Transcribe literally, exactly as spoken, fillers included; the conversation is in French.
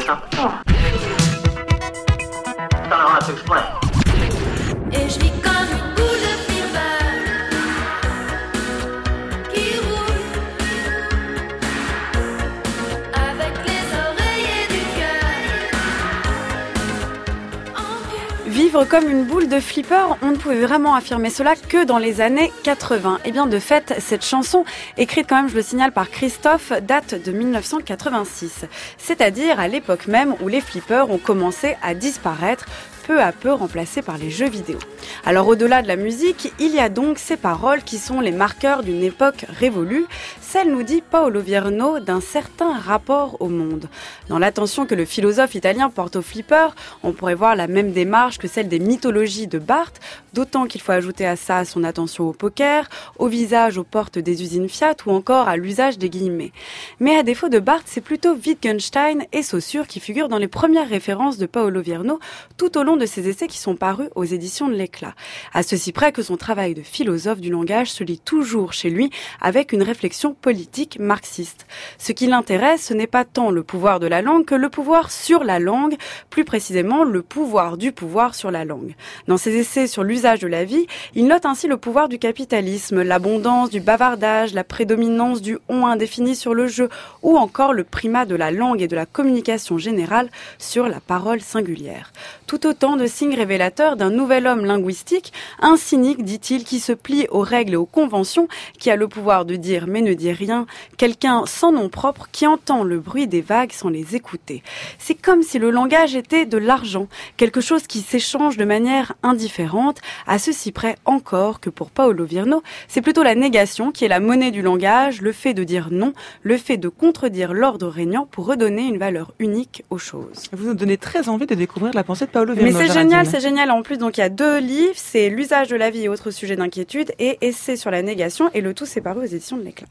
ça? I don't know how to explain. Et je vis comme une boule de flipper qui roule avec les oreillers du cœur. Vivre comme une boule de flipper, on ne pouvait vraiment affirmer cela que dans les années quatre-vingts. Et bien de fait, cette chanson, écrite quand même, je le signale, par Christophe, date de dix-neuf cent quatre-vingt-six. C'est-à-dire à l'époque même où les flippers ont commencé à disparaître, peu à peu remplacés par les jeux vidéo. Alors au-delà de la musique, il y a donc ces paroles qui sont les marqueurs d'une époque révolue, celle, nous dit Paolo Virno, d'un certain rapport au monde. Dans l'attention que le philosophe italien porte au flipper, on pourrait voir la même démarche que celle des mythologies de Barthes, d'autant qu'il faut ajouter à ça son attention au poker, au visage aux portes des usines Fiat ou encore à l'usage des guillemets. Mais à défaut de Barthes, c'est plutôt Wittgenstein et Saussure qui figurent dans les premières références de Paolo Virno tout au long de ses essais qui sont parus aux éditions de l'Éclat. À ceci près que son travail de philosophe du langage se lit toujours chez lui avec une réflexion politique marxiste. Ce qui l'intéresse, ce n'est pas tant le pouvoir de la langue que le pouvoir sur la langue, plus précisément le pouvoir du pouvoir sur la langue. Dans ses essais sur l'usage de la vie, il note ainsi le pouvoir du capitalisme, l'abondance du bavardage, la prédominance du on indéfini sur le je, ou encore le primat de la langue et de la communication générale sur la parole singulière. Tout autant de signes révélateurs d'un nouvel homme linguistique, un cynique, dit-il, qui se plie aux règles et aux conventions, qui a le pouvoir de dire mais ne dit rien, quelqu'un sans nom propre qui entend le bruit des vagues sans les écouter. C'est comme si le langage était de l'argent, quelque chose qui s'échange de manière indifférente, à ceci près encore que pour Paolo Virno, c'est plutôt la négation qui est la monnaie du langage, le fait de dire non, le fait de contredire l'ordre régnant pour redonner une valeur unique aux choses. Vous nous donnez très envie de découvrir la pensée de Paolo Virno. Mais c'est génial, c'est génial. En plus, donc il y a deux livres, c'est L'usage de la vie et autres sujets d'inquiétude et Essai sur la négation, et le tout c'est paru aux éditions de l'Éclat.